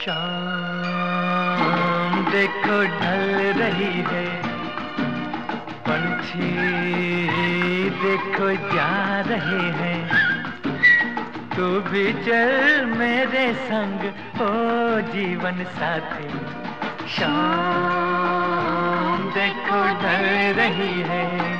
शाम देखो ढल रही है, पंछी देखो जा रहे हैं, तू भी चल मेरे संग ओ जीवन साथी। शाम देखो ढल रही है।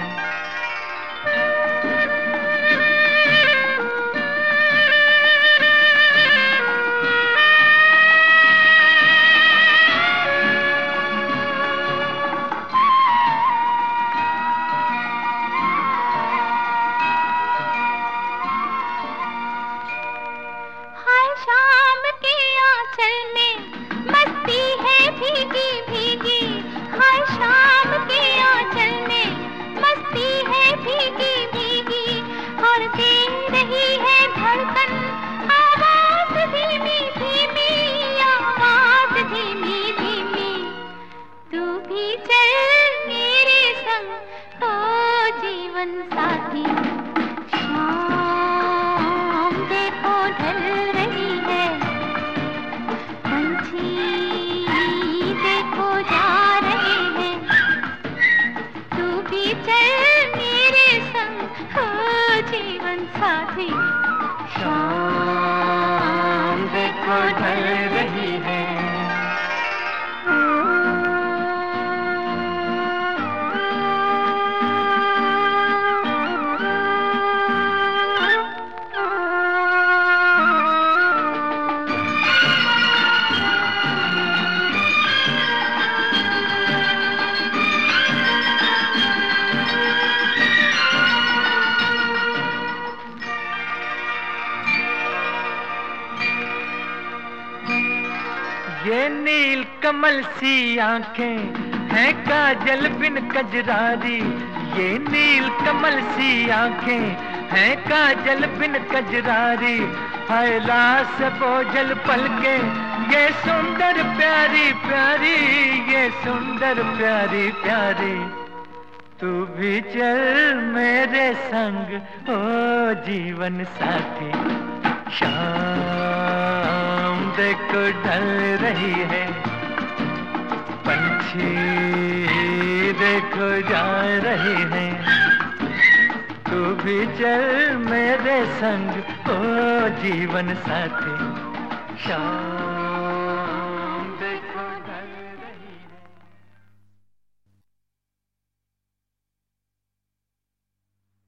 शाम के आंचल में मस्ती है भीगी भीगी, हाय शाम के आंचल में मस्ती है भीगी भीगी, और दे रही है धड़कन आवाज धीमी धीमी, आवाज धीमी धीमी। तू भी चल मेरे संग ओ जीवन साथी। शाम देखो ढल रही है, पंछी देखो जा रहे हैं, तू भी चल मेरे संग हो जीवन साथी। शाम देखो ढल रही है। ये नील कमल सी आंखें हैं काजल बिन कजरारी, ये नील कमल सी आंखें हैं काजल बिन कजरारी, हाय लाश बोझल पलके ये सुंदर प्यारी प्यारी, ये सुंदर प्यारी प्यारी। तू भी चल मेरे संग ओ जीवन साथी। शाम देखो ढल रही है, पंछी देखो जा रहे हैं, तू भी चल मेरे संग ओ जीवन साथी। शाम